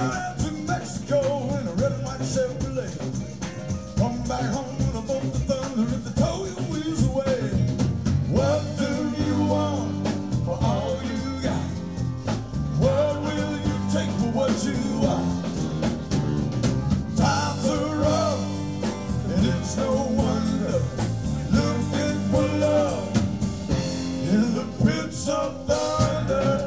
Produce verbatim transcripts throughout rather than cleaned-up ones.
out to Mexico in a red and white Chevrolet. Come back home with a bolt of thunder if they tow your wheels away. What do you want for all you got? What will you take for what you are? Times are rough, and it's no wonder. Looking for love in the pits of thunder.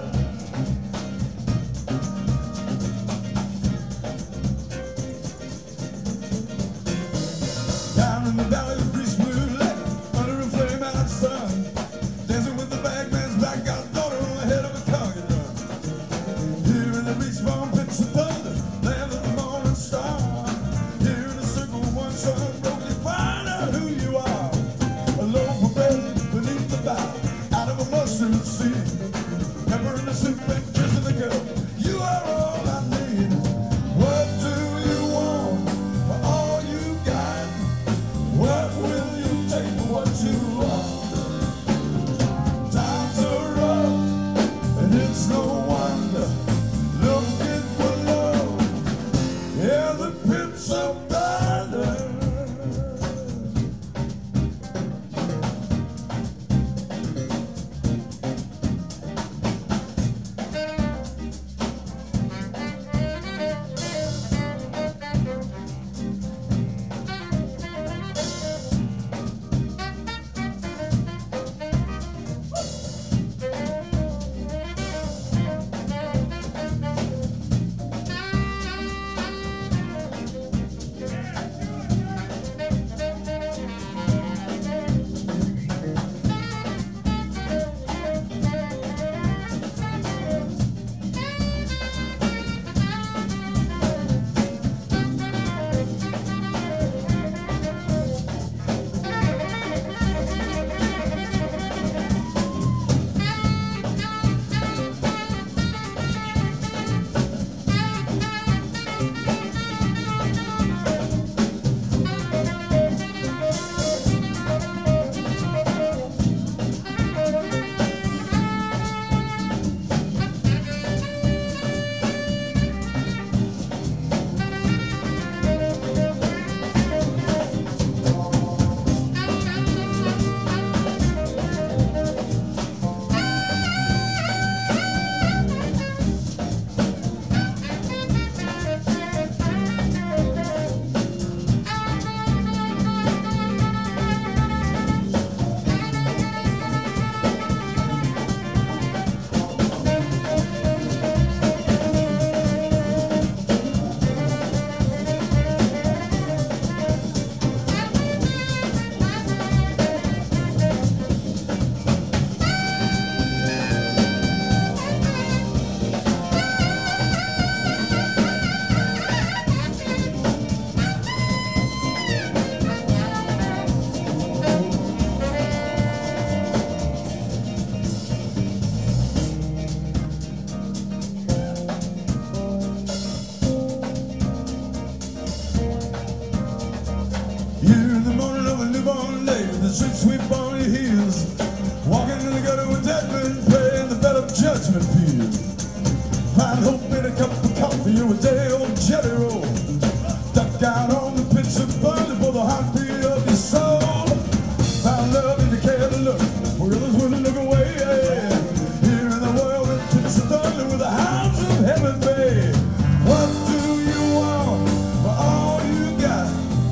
Down in the valley of Grease Blue Lake, under a flame out sun, dancing with the bagman's black got a daughter on the head of a target run. Here in the beach farm pits of thunder, land of the morning star. Here in the circle of one sun broke, you find out who you are. A loaf of bread beneath the bough, out of a mustard seed, pepper in the soup and kiss in the cup. You are all I need. What do you want for all you got? What will you take for what you are? Times are rough, and it's no wonder. Looking for love, yeah, the pits of thunder. Here in the morning of a newborn day, the sweet, sweet bonny heels, walking in the gutter with dead men, praying the bed of judgment field. Find hope in a cup of coffee or a day old jelly roll. Duck out on the pits of thunder for the heartbeat of your soul. Found love if you care to look, where others wouldn't look away. Here in the world with pits of thunder with the hounds of heaven bay. What do you want for all you got?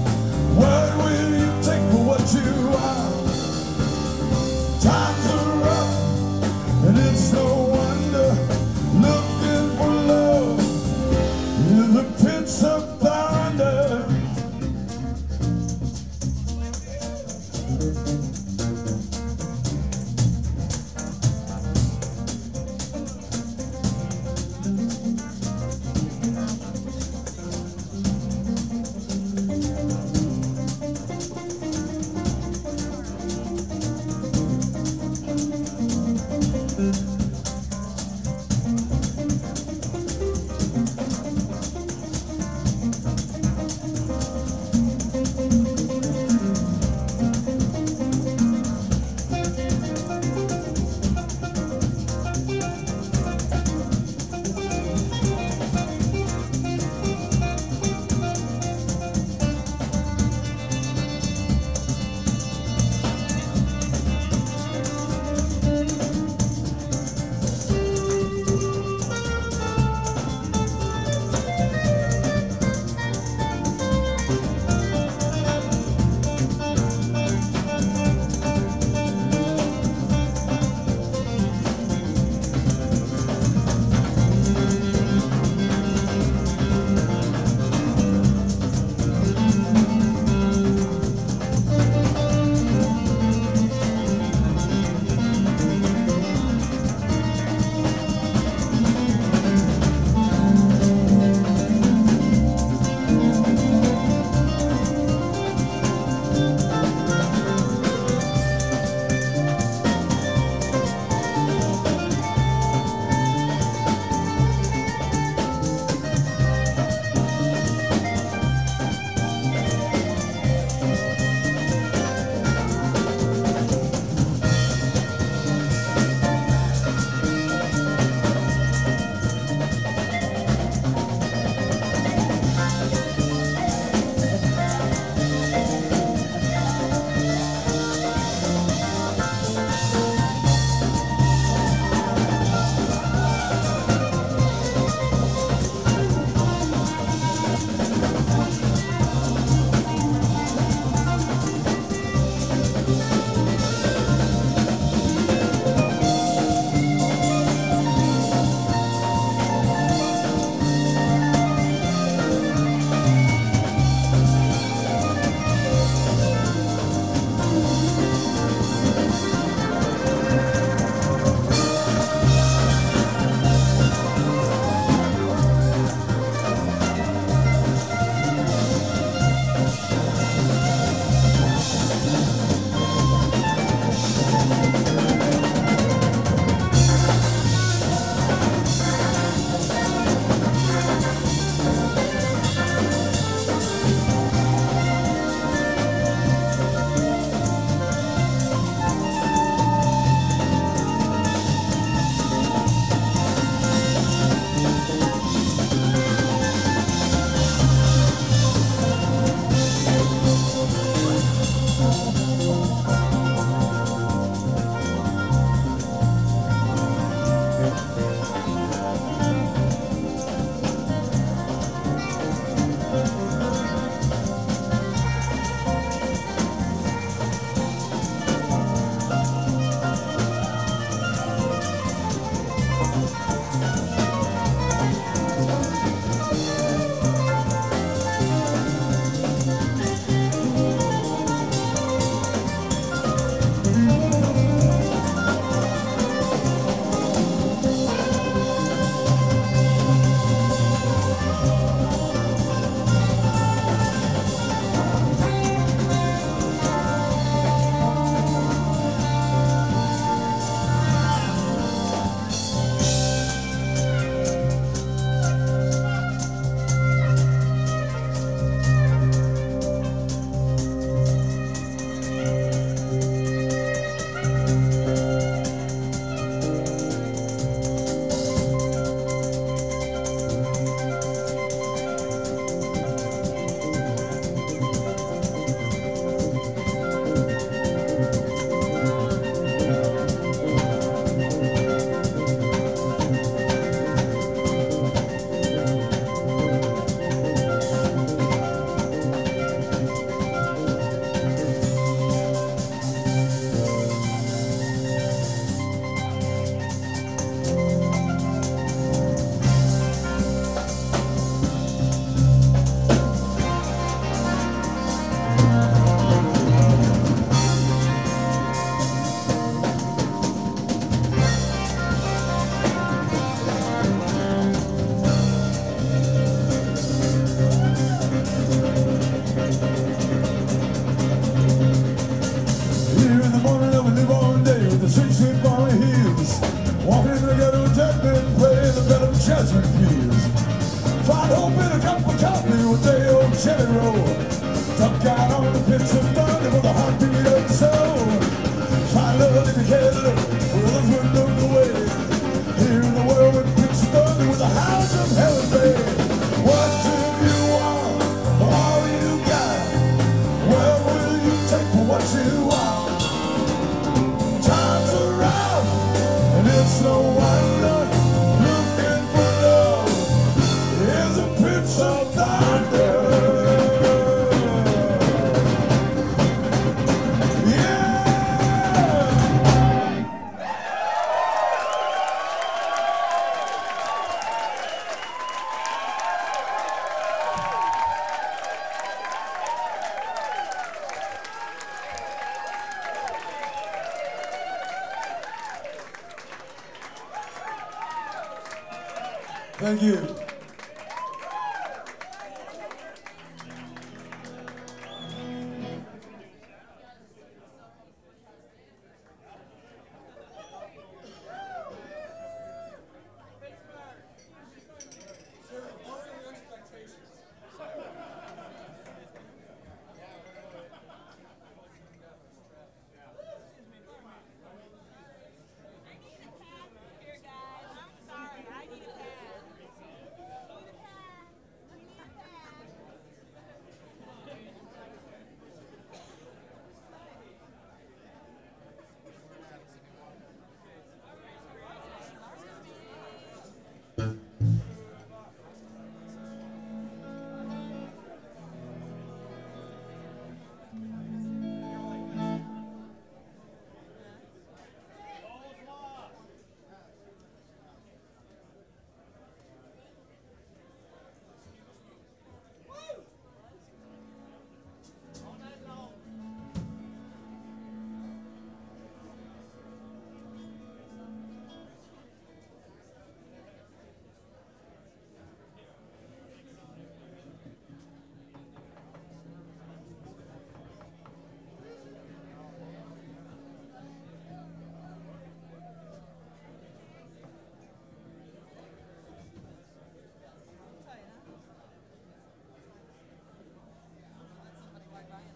What will you take for what you are? Times are rough, and it's no wonder. Looking for love in the pits of thunder. Thank you.